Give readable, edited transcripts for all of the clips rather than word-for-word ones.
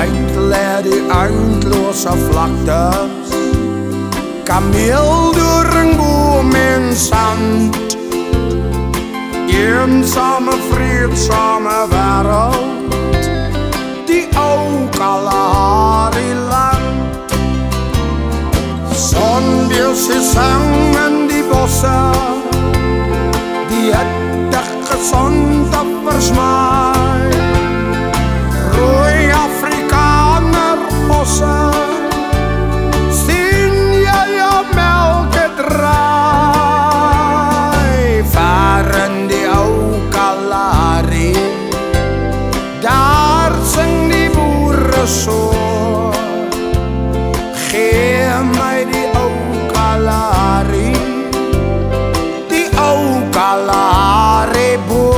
uit lê die eindelose vlaktes, kameel deur ringboom en sand. Eensame, vreedsame wêreld, die ou Kalahari land. Sonbeelse sang in die bosse, die het gesond versmaai. Rooi Afrikaner bosse, sien jy jou melke draai. Ver in die ou Kalahari, daar sing die boere so. Gee my die ou Kalahari, die ou Kalahari boer.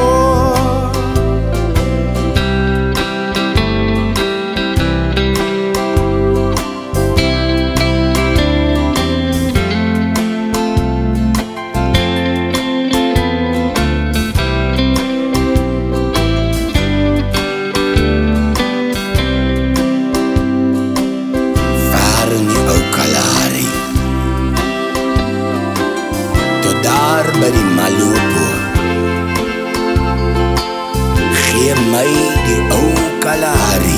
By die Malopo, gee my die ou Kalahari.